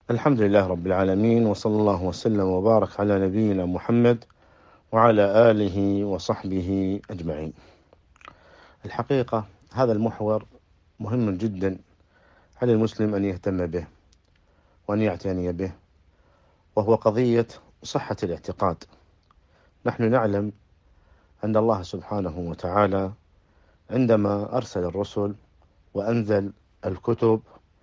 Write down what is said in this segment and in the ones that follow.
الحمد لله رب العالمين، وصلى الله وسلم وبارك على نبينا محمد وعلى آله وصحبه أجمعين. الحقيقة هذا المحور مهم جدا على المسلم أن يهتم به وأن يعتني به، وهو قضية صحة الاعتقاد. نحن نعلم أن الله سبحانه وتعالى عندما أرسل الرسل وأنزل الكتب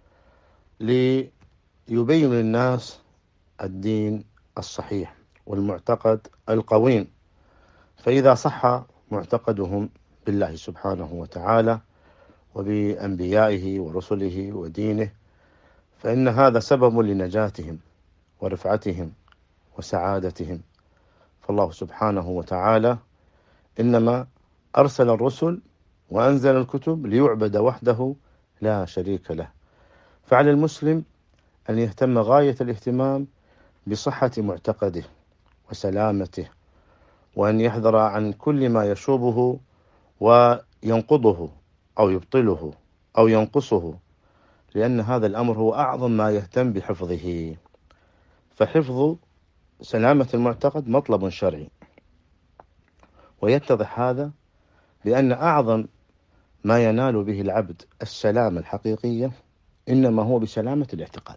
ليبين للناس الدين الصحيح والمعتقد القويم، فإذا صح معتقدهم بالله سبحانه وتعالى وبأنبيائه ورسله ودينه، فإن هذا سبب لنجاتهم ورفعتهم وسعادتهم. فالله سبحانه وتعالى إنما أرسل الرسل وأنزل الكتب ليعبد وحده لا شريك له. فعلى المسلم أن يهتم غاية الاهتمام بصحة معتقده وسلامته، وأن يحذر عن كل ما يشوبه وينقضه أو يبطله أو ينقصه، لأن هذا الأمر هو أعظم ما يهتم بحفظه. فحفظ سلامة المعتقد مطلب شرعي، ويتضح هذا بأن أعظم ما ينال به العبد السلامة الحقيقية إنما هو بسلامة الاعتقاد.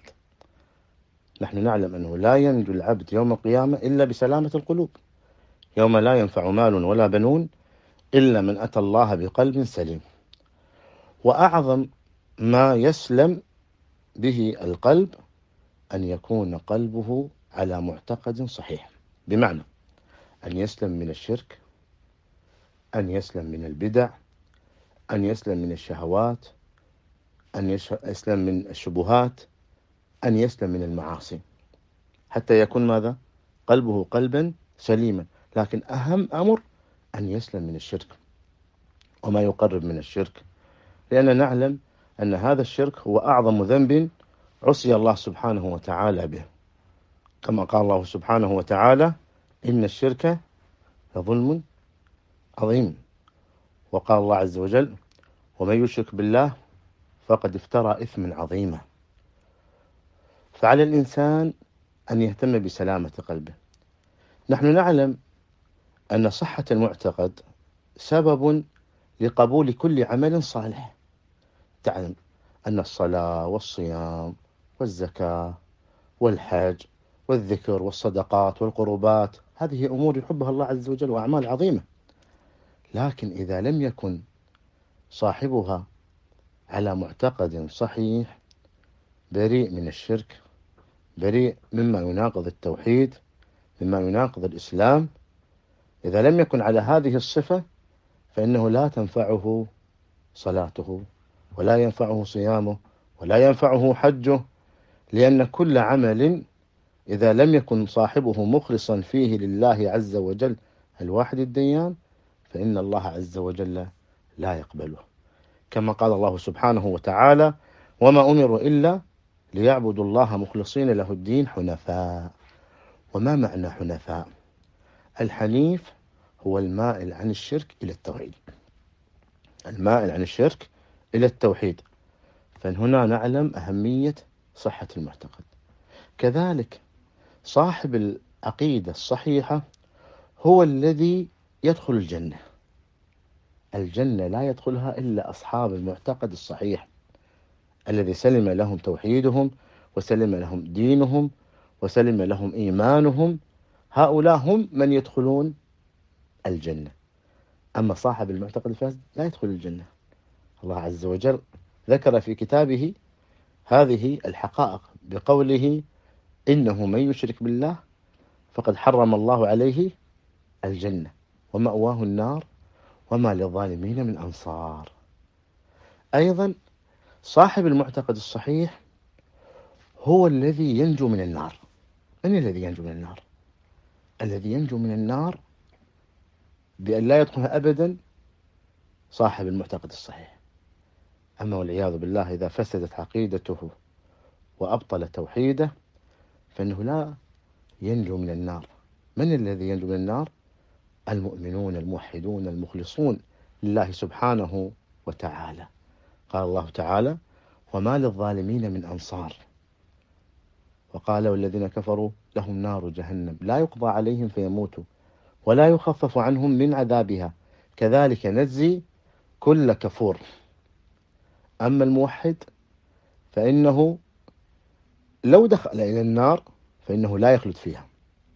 نحن نعلم أنه لا ينجو العبد يوم القيامة إلا بسلامة القلوب، يوم لا ينفع مال ولا بنون إلا من أتى الله بقلب سليم. وأعظم ما يسلم به القلب أن يكون قلبه على معتقد صحيح، بمعنى أن يسلم من الشرك، أن يسلم من البدع، أن يسلم من الشهوات، أن يسلم من الشبهات، أن يسلم من المعاصي، حتى يكون ماذا؟ قلبه قلبا سليما. لكن أهم أمر أن يسلم من الشرك وما يقرب من الشرك، لأننا نعلم أن هذا الشرك هو أعظم ذنب عصي الله سبحانه وتعالى به، كما قال الله سبحانه وتعالى: إن الشرك لظلم عظيم. وقال الله عز وجل: ومن يشرك بالله فقد افترى إثما عظيما. فعلى الإنسان أن يهتم بسلامة قلبه. نحن نعلم أن صحة المعتقد سبب لقبول كل عمل صالح. تعلم أن الصلاة والصيام والزكاة والحج والذكر والصدقات والقربات هذه أمور يحبها الله عز وجل وأعمال عظيمة، لكن إذا لم يكن صاحبها على معتقد صحيح بريء من الشرك، بريء مما يناقض التوحيد، مما يناقض الإسلام، إذا لم يكن على هذه الصفة فإنه لا تنفعه صلاته ولا ينفعه صيامه ولا ينفعه حجه، لأن كل عمل إذا لم يكن صاحبه مخلصا فيه لله عز وجل الواحد الديان فإن الله عز وجل لا يقبله، كما قال الله سبحانه وتعالى: وما أمروا إلا ليعبدوا الله مخلصين له الدين حنفاء. وما معنى حنفاء؟ الحنيف هو المائل عن الشرك إلى التوحيد، المائل عن الشرك إلى التوحيد. فهنا نعلم أهمية صحة المعتقد. كذلك صاحب العقيدة الصحيحة هو الذي يدخل الجنة. الجنة لا يدخلها إلا أصحاب المعتقد الصحيح الذي سلم لهم توحيدهم وسلم لهم دينهم وسلم لهم إيمانهم، هؤلاء هم من يدخلون الجنة. أما صاحب المعتقد الفاسد لا يدخل الجنة. الله عز وجل ذكر في كتابه هذه الحقائق بقوله: إنه من يشرك بالله فقد حرم الله عليه الجنة ومأواه النار وما للظالمين من أنصار. أيضا صاحب المعتقد الصحيح هو الذي ينجو من النار. من الذي ينجو من النار؟ الذي ينجو من النار بأن لا يدخلها أبدا صاحب المعتقد الصحيح. أما والعياذ بالله إذا فسدت عقيدته وأبطل توحيده فإنه لا ينجو من النار. من الذي ينجو من النار؟ المؤمنون الموحدون المخلصون لله سبحانه وتعالى. قال الله تعالى: وما للظالمين من أنصار. قال والذين كفروا لهم نار جهنم لا يقضى عليهم فيموتوا ولا يخفف عنهم من عذابها كذلك نجزي كل كفور. أما الموحد فإنه لو دخل إلى النار فإنه لا يخلد فيها،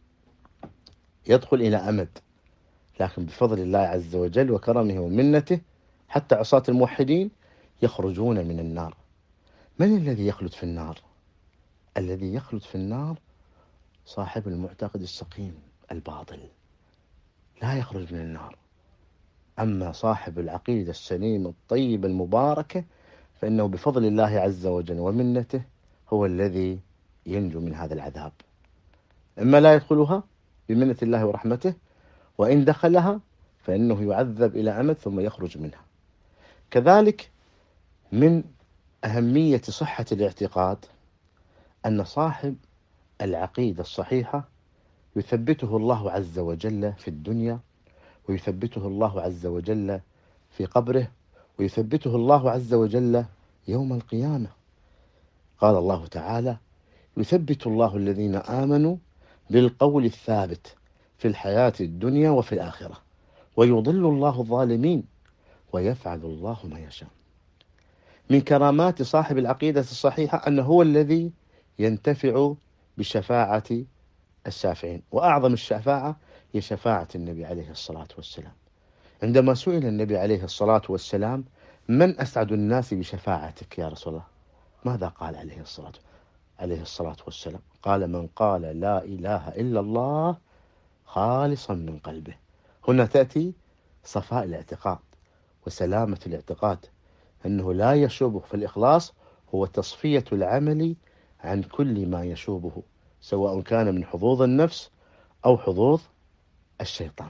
يدخل إلى أمد، لكن بفضل الله عز وجل وكرمه ومنته حتى عصاة الموحدين يخرجون من النار. من الذي يخلد في النار؟ الذي يخلد في النار صاحب المعتقد السقيم الباطل، لا يخرج من النار. أما صاحب العقيدة السليمة الطيبة المباركة فإنه بفضل الله عز وجل ومنته هو الذي ينجو من هذا العذاب. إما لا يدخلها بمنة الله ورحمته، وإن دخلها فإنه يعذب إلى أمد ثم يخرج منها. كذلك من أهمية صحة الاعتقاد أن صاحب العقيدة الصحيحة يثبته الله عز وجل في الدنيا، ويثبته الله عز وجل في قبره، ويثبته الله عز وجل يوم القيامة. قال الله تعالى: يثبت الله الذين آمنوا بالقول الثابت في الحياة الدنيا وفي الآخرة ويضل الله الظالمين ويفعل الله ما يشاء. من كرامات صاحب العقيدة الصحيحة أنه هو الذي ينتفع بشفاعة الشافعين، وأعظم الشفاعة هي شفاعة النبي عليه الصلاة والسلام. عندما سئل النبي عليه الصلاة والسلام: من أسعد الناس بشفاعتك يا رسول الله؟ ماذا قال عليه الصلاة والسلام؟ قال: من قال لا إله إلا الله خالصا من قلبه. هنا تأتي صفاء الاعتقاد وسلامة الاعتقاد، أنه لا يشوبه، فالإخلاص هو تصفية العمل عن كل ما يشوبه، سواء كان من حظوظ النفس أو حظوظ الشيطان.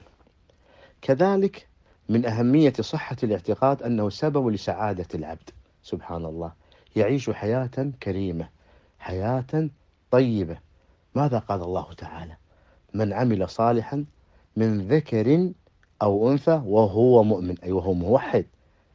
كذلك من أهمية صحة الاعتقاد أنه سبب لسعادة العبد. سبحان الله، يعيش حياة كريمة، حياة طيبة. ماذا قال الله تعالى؟ من عمل صالحا من ذكر أو أنثى وهو مؤمن، أي وهو موحد،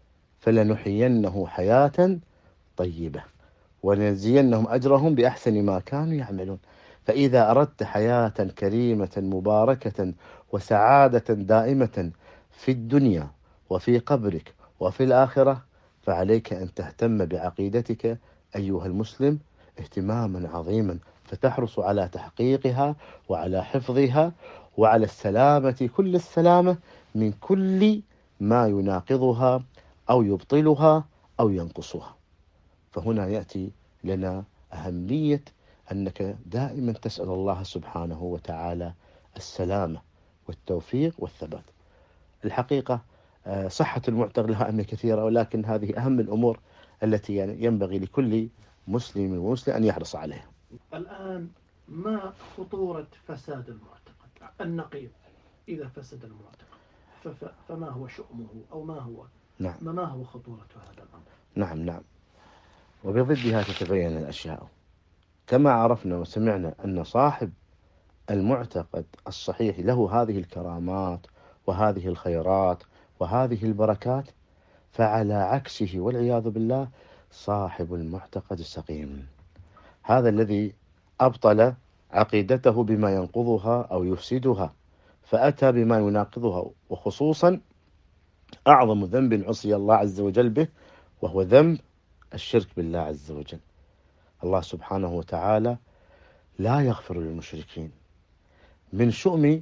فلنحيينه حياة طيبة ولنجزينهم أجرهم بأحسن ما كانوا يعملون. فإذا أردت حياة كريمة مباركة وسعادة دائمة في الدنيا وفي قبرك وفي الآخرة، فعليك أن تهتم بعقيدتك أيها المسلم اهتماما عظيما، فتحرص على تحقيقها وعلى حفظها وعلى السلامة، كل السلامة من كل ما يناقضها أو يبطلها أو ينقصها. فهنا يأتي لنا أهمية أنك دائما تسأل الله سبحانه وتعالى السلامة والتوفيق والثبات. الحقيقة صحة المعتقد لها أهمية كثيرة، ولكن هذه أهم الأمور التي يعني ينبغي لكل مسلم ومسلم أن يحرص عليها. الآن ما خطورة فساد المعتقد النقيض؟ إذا فسد المعتقد فما هو شؤمه أو ما هو خطورة هذا الأمر؟ نعم. وبضدها تتبين الأشياء. كما عرفنا وسمعنا أن صاحب المعتقد الصحيح له هذه الكرامات وهذه الخيرات وهذه البركات، فعلى عكسه والعياذ بالله صاحب المعتقد السقيم، هذا الذي أبطل عقيدته بما ينقضها أو يفسدها، فأتى بما يناقضها، وخصوصا أعظم ذنب عصي الله عز وجل به وهو ذنب الشرك بالله عز وجل. الله سبحانه وتعالى لا يغفر للمشركين. من شؤم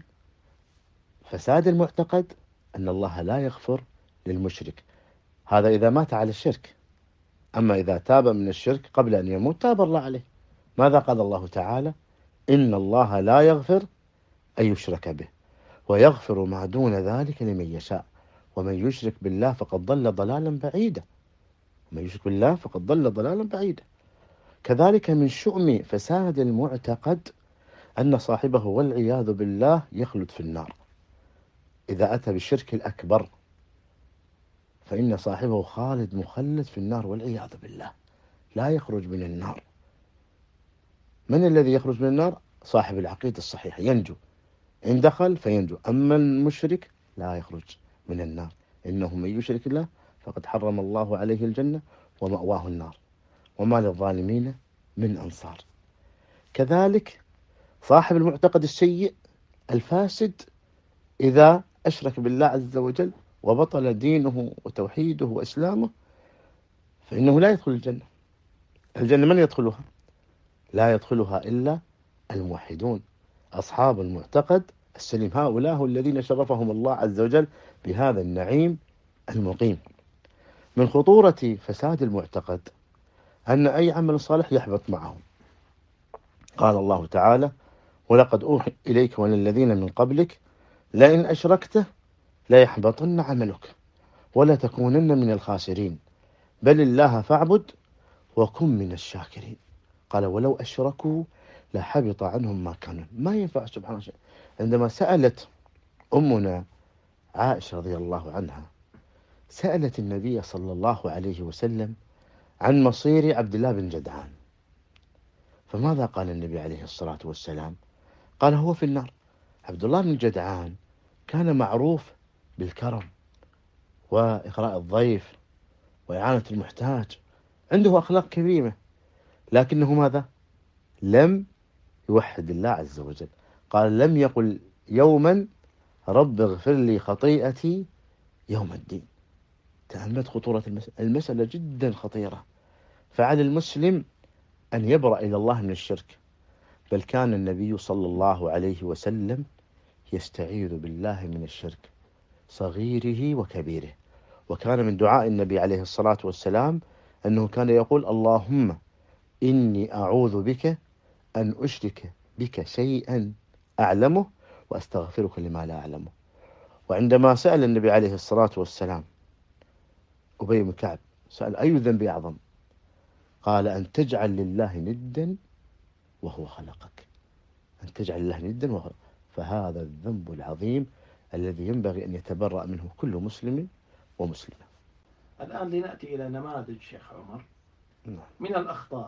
فساد المعتقد أن الله لا يغفر للمشرك، هذا إذا مات على الشرك. أما إذا تاب من الشرك قبل أن يموت تاب الله عليه. ماذا قال الله تعالى؟ إن الله لا يغفر أن يشرك به ويغفر ما دون ذلك لمن يشاء ومن يشرك بالله فقد ضل ضلالا بعيدا. كذلك من شؤم فساد المعتقد أن صاحبه والعياذ بالله يخلد في النار. إذا أتى بالشرك الأكبر فإن صاحبه خالد مخلد في النار والعياذ بالله، لا يخرج من النار. من الذي يخرج من النار؟ صاحب العقيدة الصحيحة ينجو، إن دخل فينجو. أما المشرك لا يخرج من النار، إنه من يشرك الله فقد حرم الله عليه الجنة ومأواه النار وما للظالمين من أنصار. كذلك صاحب المعتقد السيء الفاسد إذا أشرك بالله عز وجل وبطل دينه وتوحيده وإسلامه فإنه لا يدخل الجنة. الجنة من يدخلها؟ لا يدخلها إلا الموحدون أصحاب المعتقد السليم، هؤلاء هم الذين شرفهم الله عز وجل بهذا النعيم المقيم. من خطورة فساد المعتقد أن أي عمل صالح يحبط معه. قال الله تعالى: ولقد أوحي إليك وللذين من قبلك لئن أشركت ليحبطن عملك ولا تكونن من الخاسرين بل الله فاعبد وكن من الشاكرين. قال: ولو أشركوا لحبط عنهم ما كانوا. ما ينفع سبحان الله. عندما سألت أمنا عائشة رضي الله عنها، سألت النبي صلى الله عليه وسلم عن مصير عبد الله بن جدعان، فماذا قال النبي عليه الصلاة والسلام؟ قال: هو في النار. عبد الله بن جدعان كان معروف بالكرم وإقراء الضيف وإعانة المحتاج، عنده أخلاق كريمة، لكنه ماذا؟ لم يوحد الله عز وجل. قال: لم يقل يوما رب اغفر لي خطيئتي يوم الدين. تأملت خطورة المسألة جدا خطيرة، فعلى المسلم أن يبرأ إلى الله من الشرك. بل كان النبي صلى الله عليه وسلم يستعيذ بالله من الشرك صغيره وكبيره. وكان من دعاء النبي عليه الصلاة والسلام أنه كان يقول: اللهم إني أعوذ بك أن أشرك بك شيئا أعلمه وأستغفرك لما لا أعلمه. وعندما سأل النبي عليه الصلاة والسلام أبي بن كعب، سأل: أي ذنب أعظم؟ قال: أن تجعل لله ندا وهو خلقك. أن تجعل لله ندا وهو. فهذا الذنب العظيم الذي ينبغي أن يتبرأ منه كل مسلم ومسلمة. الآن لنأتي إلى نماذج شيخ عمر من الأخطاء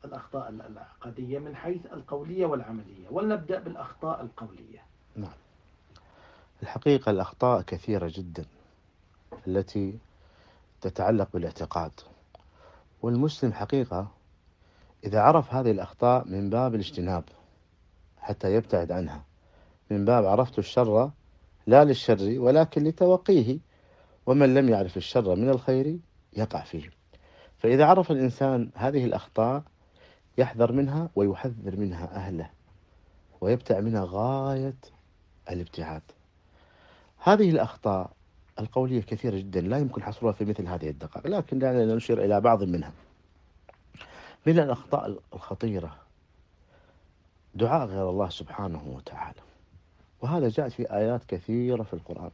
العقدية من حيث القولية والعملية، ولنبدأ بالأخطاء القولية. نعم، الحقيقة الأخطاء كثيرة جدا التي تتعلق بالاعتقاد، والمسلم حقيقة إذا عرف هذه الأخطاء من باب الاجتناب حتى يبتعد عنها، من باب عرفت الشر لا للشر ولكن لتوقيه، ومن لم يعرف الشر من الخير يقع فيه. فإذا عرف الإنسان هذه الأخطاء يحذر منها ويحذر منها أهله ويبتعد منها غاية الابتعاد. هذه الأخطاء القولية كثيرة جدا لا يمكن حصرها في مثل هذه الدقائق، لكن دعنا نشير إلى بعض منها. من الأخطاء الخطيرة دعاء غير الله سبحانه وتعالى، وهذا جاء في آيات كثيرة في القرآن.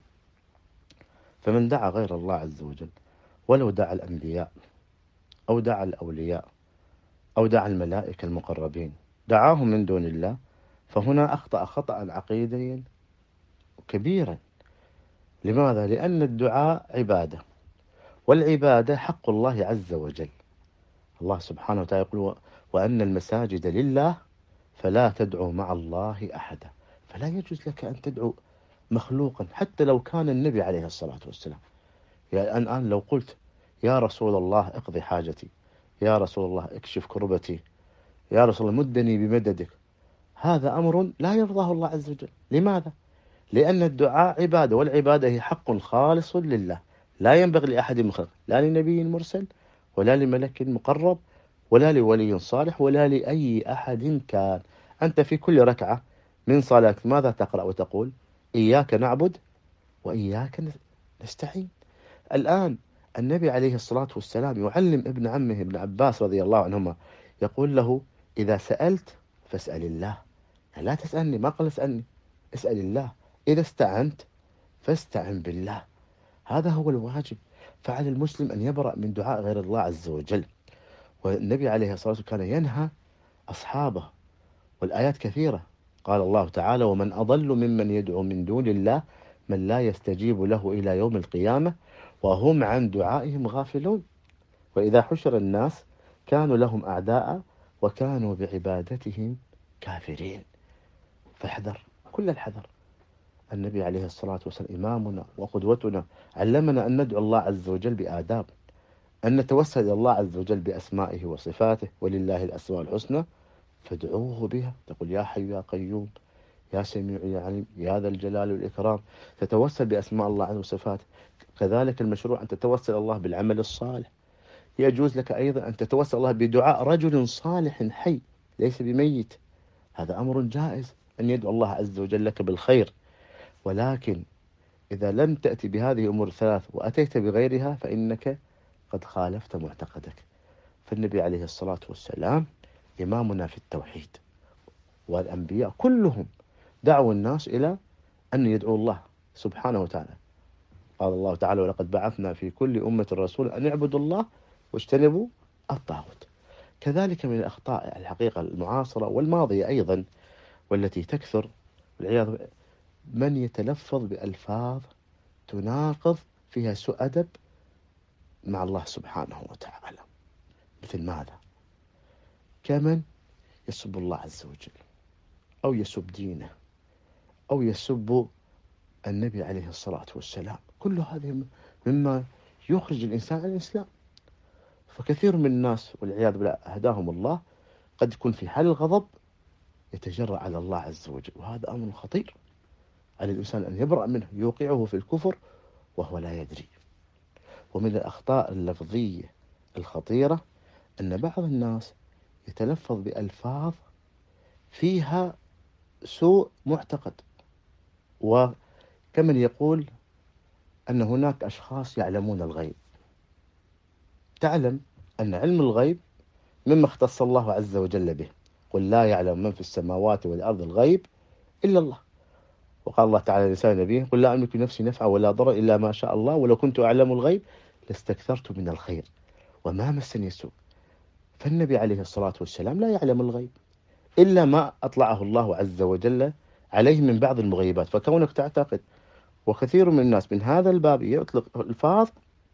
فمن دعا غير الله عز وجل ولو دعا الأنبياء أو دعا الأولياء أو دعا الملائكة المقربين دعاهم من دون الله فهنا أخطأ خطأ عقيديا كبيرا. لماذا؟ لأن الدعاء عبادة، والعبادة حق الله عز وجل. الله سبحانه وتعالى يقول: وأن المساجد لله فلا تدعوا مع الله أحدا. فلا يجوز لك أن تدعو مخلوقا حتى لو كان النبي عليه الصلاة والسلام. يعني الآن لو قلت: يا رسول الله اقضي حاجتي، يا رسول الله اكشف كربتي، يا رسول الله مدني بمددك، هذا أمر لا يرضاه الله عز وجل. لماذا؟ لأن الدعاء عبادة، والعبادة هي حق خالص لله، لا ينبغي لأحد من خلقه، لا لنبي مرسل ولا لملك مقرب ولا لولي صالح ولا لأي أحد كان. أنت في كل ركعة من صلاة ماذا تقرأ وتقول؟ إياك نعبد وإياك نستعين. الآن النبي عليه الصلاة والسلام يعلم ابن عمه ابن عباس رضي الله عنهما، يقول له: إذا سألت فاسأل الله، يعني لا تسألني، ما قال اسألني، اسأل الله. إذا استعنت فاستعن بالله. هذا هو الواجب. فعلى المسلم أن يبرأ من دعاء غير الله عز وجل. والنبي عليه الصلاة والسلام كان ينهى أصحابه، والآيات كثيرة. قال الله تعالى: ومن أضل ممن يدعو من دون الله من لا يستجيب له إلى يوم القيامة وهم عن دعائهم غافلون وإذا حشر الناس كانوا لهم أعداء وكانوا بعبادتهم كافرين. فاحذر كل الحذر. النبي عليه الصلاة والسلام إمامنا وقدوتنا، علمنا أن ندعو الله عز وجل بآداب، أن نتوسل إلى الله عز وجل بأسمائه وصفاته، ولله الأسماء الحسنى فادعوه بها، تقول يا حي يا قيوم يا سميع يا عليم يا ذا الجلال والإكرام، تتوسل بأسماء الله عز وصفاته. كذلك المشروع أن تتوسل الله بالعمل الصالح. يجوز لك أيضا أن تتوسل الله بدعاء رجل صالح حي ليس بميت، هذا أمر جائز أن يدعو الله عز وجل لك بالخير. ولكن إذا لم تأتي بهذه الأمور الثلاث وأتيت بغيرها فإنك قد خالفت معتقدك. فالنبي عليه الصلاة والسلام إمامنا في التوحيد، والأنبياء كلهم دعوا الناس إلى أن يدعوا الله سبحانه وتعالى. قال الله تعالى ولقد بعثنا في كل أمة رسول أن يعبدوا الله واجتنبوا الطاغوت. كذلك من الأخطاء الحقيقة المعاصرة والماضية أيضا والتي تكثر والعياذ بالله، من يتلفظ بألفاظ تناقض فيها سوء أدب مع الله سبحانه وتعالى. مثل ماذا؟ كمن يسب الله عز وجل أو يسب دينه أو يسب النبي عليه الصلاة والسلام، كل هذه مما يخرج الإنسان عن الإسلام. فكثير من الناس والعياذ بالله هداهم الله قد يكون في حال الغضب يتجرأ على الله عز وجل، وهذا أمر خطير على الإنسان أن يبرأ منه، يوقعه في الكفر وهو لا يدري. ومن الأخطاء اللفظية الخطيرة أن بعض الناس يتلفظ بألفاظ فيها سوء معتقد، وكمن يقول أن هناك أشخاص يعلمون الغيب. تعلم أن علم الغيب مما اختص الله عز وجل به، قل لا يعلم من في السماوات والأرض الغيب إلا الله. وقال الله تعالى لسان نبيه قل لا أملك نفسي نفعا ولا ضرا إلا ما شاء الله ولو كنت أعلم الغيب لاستكثرت من الخير وما مسني السوء. فالنبي عليه الصلاة والسلام لا يعلم الغيب إلا ما أطلعه الله عز وجل عليه من بعض المغيبات. فكونك تعتقد، وكثير من الناس من هذا الباب يطلق الفاظ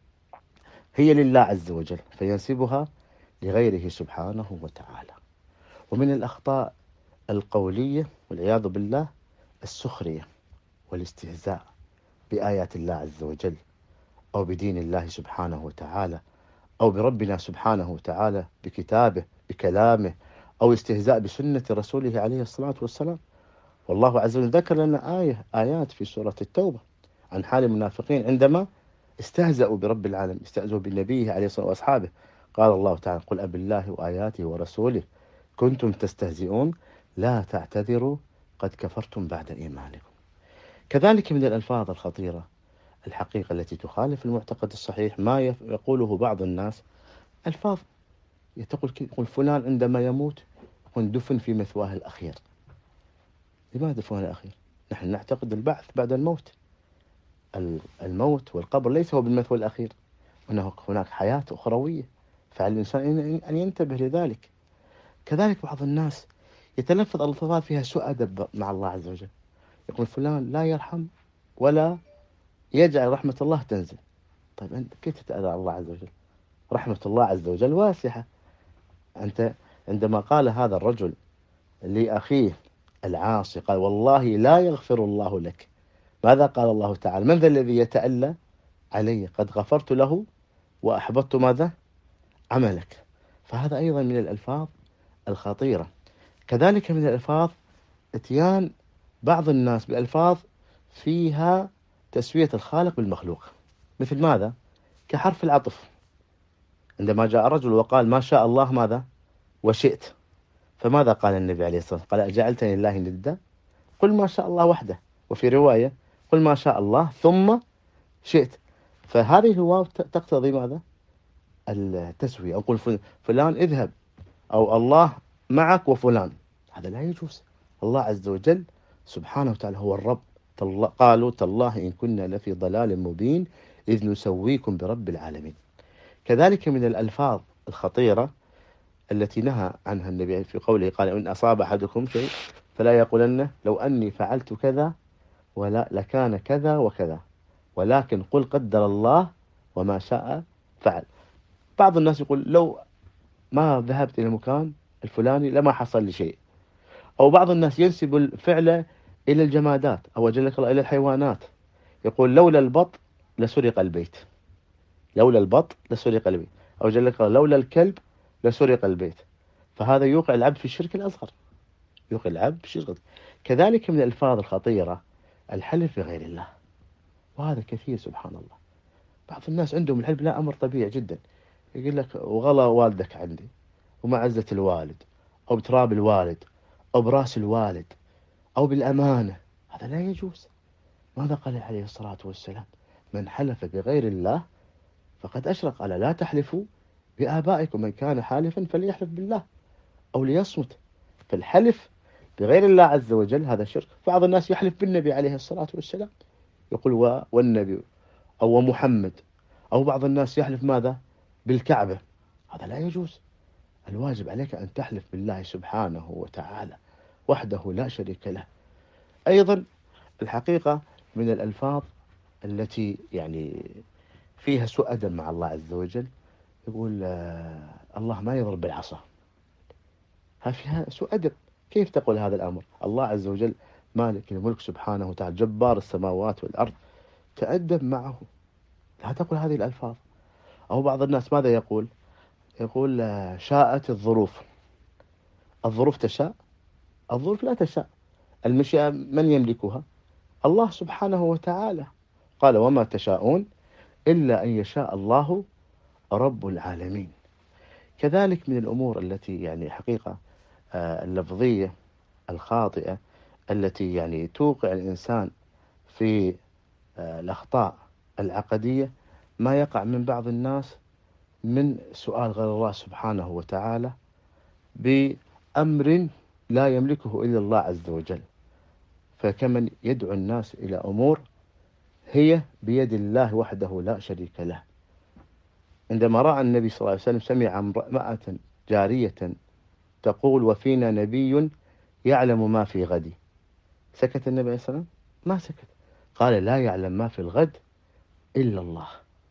هي لله عز وجل فينسبها لغيره سبحانه وتعالى. ومن الأخطاء القولية والعياذ بالله السخرية والاستهزاء بآيات الله عز وجل أو بدين الله سبحانه وتعالى أو بربنا سبحانه وتعالى بكتابه بكلامه، أو استهزاء بسنة رسوله عليه الصلاة والسلام. والله عز وجل ذكر لنا آيات في سورة التوبة عن حال المنافقين عندما استهزأوا برب العالمين، استهزأوا بنبيه عليه الصلاة والسلام وأصحابه. قال الله تعالى قل أب الله وآياته ورسوله كنتم تستهزئون لا تعتذروا قد كفرتم بعد إيمانكم. كذلك من الألفاظ الخطيرة الحقيقة التي تخالف المعتقد الصحيح ما يقوله بعض الناس، ألفاظ يقول فلان عندما يموت يكون دفن في مثواه الأخير. لماذا دفنه الأخير؟ نحن نعتقد البعث بعد الموت. الموت والقبر ليس هو بالمثوى الأخير، هناك حياة أخروية، فعلى الإنسان أن ينتبه لذلك. كذلك بعض الناس يتلفظ الألفاظ فيها سوء أدب مع الله عز وجل، يقول فلان لا يرحم ولا يجعل رحمة الله تنزل. طيب أنت كيف تتأذى الله عز وجل؟ رحمة الله عز وجل واسعة. أنت عندما قال هذا الرجل لأخيه العاصي قال والله لا يغفر الله لك، ماذا قال الله تعالى؟ من ذا الذي يتألى علي قد غفرت له وأحبطت ماذا؟ عملك. فهذا أيضا من الألفاظ الخطيرة. كذلك من الألفاظ اتيان بعض الناس بألفاظ فيها تسوية الخالق بالمخلوق. مثل ماذا؟ كحرف العطف، عندما جاء رجل وقال ما شاء الله ماذا؟ وشئت، فماذا قال النبي عليه الصلاة والسلام؟ قال أجعلتني الله ندا؟ قل ما شاء الله وحده. وفي رواية قل ما شاء الله ثم شئت. فهذه الواو تقتضي ماذا؟ التسوية. أقول فلان اذهب أو الله معك وفلان، هذا لا يجوز. الله عز وجل سبحانه وتعالى هو الرب. قالوا تالله إن كنا لفي ضلال مبين إذ نسويكم برب العالمين. كذلك من الألفاظ الخطيرة التي نهى عنها النبي في قوله قال إن أصاب أحدكم شيء فلا يقولن لو أني فعلت كذا ولا لكان كذا وكذا ولكن قل قدر الله وما شاء فعل. بعض الناس يقول لو ما ذهبت إلى المكان الفلاني لما حصل لي شيء. أو بعض الناس ينسب الفعل إلى الجمادات أو أجلك الله إلى الحيوانات، يقول لولا البط لسرق البيت، لولا البط لسرق البيت، أو جلك الله لولا الكلب لسرق البيت. فهذا يوقع العبد في الشرك الأصغر، يوقع العبد في الشرك الأصغر. كذلك من الألفاظ الخطيرة الحلف بغير الله، وهذا كثير سبحان الله. بعض الناس عندهم الحلف لا أمر طبيعي جدا، يقول لك وغلا والدك عندي، ومعزة الوالد، أو بتراب الوالد، أو براس الوالد، أو بالأمانة. هذا لا يجوز. ماذا قال عليه الصلاة والسلام؟ من حلف بغير الله فقد أشرك. قال لا تحلفوا بآبائكم، من كان حالفا فليحلف بالله أو ليصمت. فالحلف بغير الله عز وجل هذا شرك. بعض الناس يحلف بالنبي عليه الصلاة والسلام، يقول والنبي أو محمد، أو بعض الناس يحلف ماذا؟ بالكعبة. هذا لا يجوز. الواجب عليك أن تحلف بالله سبحانه وتعالى وحده لا شريك له. أيضا الحقيقة من الألفاظ التي يعني فيها سوء أدب مع الله عز وجل، يقول الله ما يضرب بالعصا. ها فيها سوء أدب. كيف تقول هذا الأمر؟ الله عز وجل مالك الملك سبحانه وتعالى، جبار السماوات والأرض، تأدب معه، لا تقول هذه الألفاظ. أو بعض الناس ماذا يقول؟ يقول شاءت الظروف. الظروف تشاء؟ الظروف لا تشاء. المشيئة من يملكها؟ الله سبحانه وتعالى. قال وما تشاءون إلا أن يشاء الله رب العالمين. كذلك من الأمور التي يعني حقيقة اللفظية الخاطئة التي يعني توقع الإنسان في الأخطاء العقدية، ما يقع من بعض الناس من سؤال غير الله سبحانه وتعالى بأمر لا يملكه إلا الله عز وجل، فكمن يدعو الناس إلى أمور هي بيد الله وحده لا شريك له. عندما رأى النبي صلى الله عليه وسلم سمع امرأة جارية تقول وفينا نبي يعلم ما في غد، سكت النبي عليه السلام؟ ما سكت، قال لا يعلم ما في الغد إلا الله.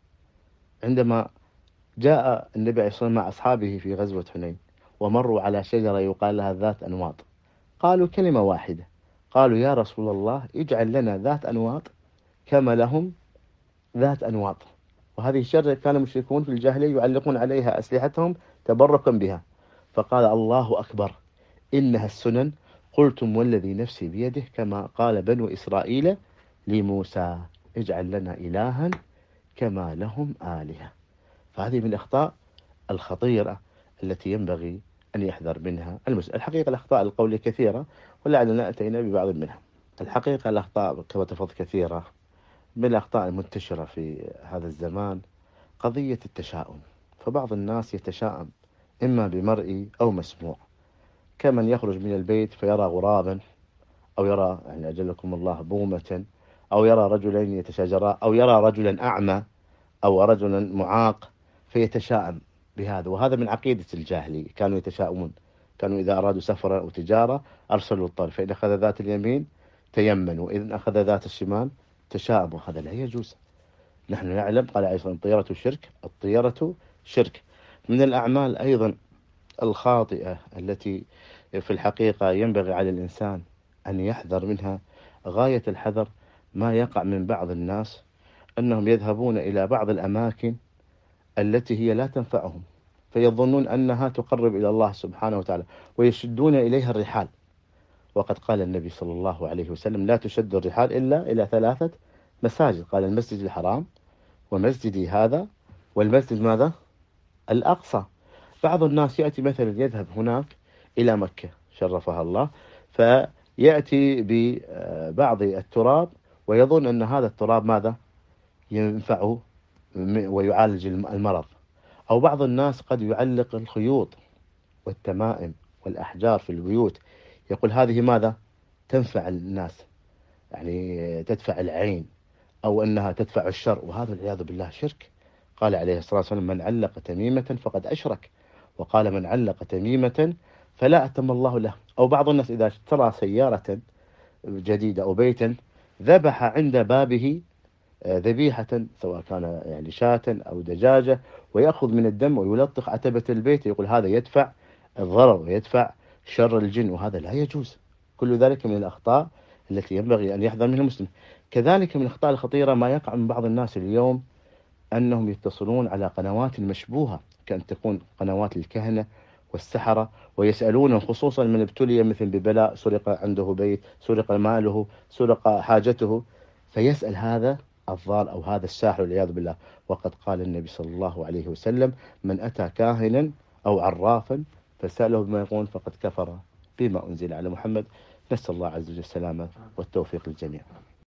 عندما جاء النبي عليه الصلاة والسلام مع أصحابه في غزوة حنين ومروا على شجرة يقال لها ذات أنواط، قالوا كلمة واحدة، قالوا يا رسول الله اجعل لنا ذات أنواط كما لهم ذات أنواط. وهذه الشجرة كان المشركون في الجاهلية يعلقون عليها أسلحتهم تبركا بها. فقال الله أكبر إنها السنن، قلتم والذي نفسي بيده كما قال بنو إسرائيل لموسى اجعل لنا إلها كما لهم آلهة. فهذه من الأخطاء الخطيرة التي ينبغي أن يحذر منها المسلم. الحقيقة الأخطاء القولية كثيرة ولعلنا أتينا ببعض منها. الحقيقة الأخطاء كما تفضل كثيرة. من الأخطاء المنتشرة في هذا الزمان قضية التشاؤم. فبعض الناس يتشاءم إما بمرئي أو مسموع، كمن يخرج من البيت فيرى غرابا، أو يرى يعني أجلكم الله بومة، أو يرى رجلين يتشاجران، أو يرى رجلا أعمى أو رجلا معاق فيتشاءم بهذا. وهذا من عقيدة الجاهلية، كانوا يتشاءمون، كانوا إذا أرادوا سفرا أو تجارة أرسلوا الطرف، فإن أخذ ذات اليمين تيمنوا، وإذا أخذ ذات الشمال تشاءموا. هذا لا يجوز. نحن نعلم قال عليه الصلاة والسلام الطيرة شرك، الطيرة شرك. من الأعمال أيضا الخاطئة التي في الحقيقة ينبغي على الإنسان أن يحذر منها غاية الحذر، ما يقع من بعض الناس أنهم يذهبون إلى بعض الأماكن التي هي لا تنفعهم، فيظنون أنها تقرب إلى الله سبحانه وتعالى ويشدون إليها الرحال. وقد قال النبي صلى الله عليه وسلم لا تشد الرحال إلا إلى 3 مساجد، قال المسجد الحرام ومسجدي هذا والمسجد ماذا؟ الأقصى. بعض الناس يأتي مثلا يذهب هناك إلى مكة شرفها الله، فيأتي ببعض التراب ويظن أن هذا التراب ماذا؟ ينفعه ويعالج المرض. أو بعض الناس قد يعلق الخيوط والتمائم والأحجار في البيوت، يقول هذه ماذا؟ تنفع الناس، يعني تدفع العين، أو أنها تدفع الشر، وهذا والعياذ بالله شرك. قال عليه الصلاة والسلام من علق تميمة فقد أشرك، وقال من علق تميمة فلا أتم الله له. أو بعض الناس إذا اشترى سيارة جديدة أو بيتا ذبح عند بابه ذبيحة، سواء كان يعني شاة أو دجاجة، ويأخذ من الدم ويلطخ عتبة البيت، يقول هذا يدفع الضرر ويدفع شر الجن، وهذا لا يجوز. كل ذلك من الأخطاء التي ينبغي أن يحذر منها المسلم. كذلك من الأخطاء الخطيرة ما يقع من بعض الناس اليوم أنهم يتصلون على قنوات مشبوهة، كأن تكون قنوات الكهنة والسحرة، ويسألونهم خصوصا من ابتلي مثل ببلاء، سرق عنده بيت، سرق ماله، سرق حاجته، فيسأل هذا الضال أو هذا الساحر والعياذ بالله. وقد قال النبي صلى الله عليه وسلم: من أتى كاهنا أو عرافا فسأله بما يقول فقد كفر بما أنزل على محمد. نسأل الله عز وجل السلامة والتوفيق للجميع.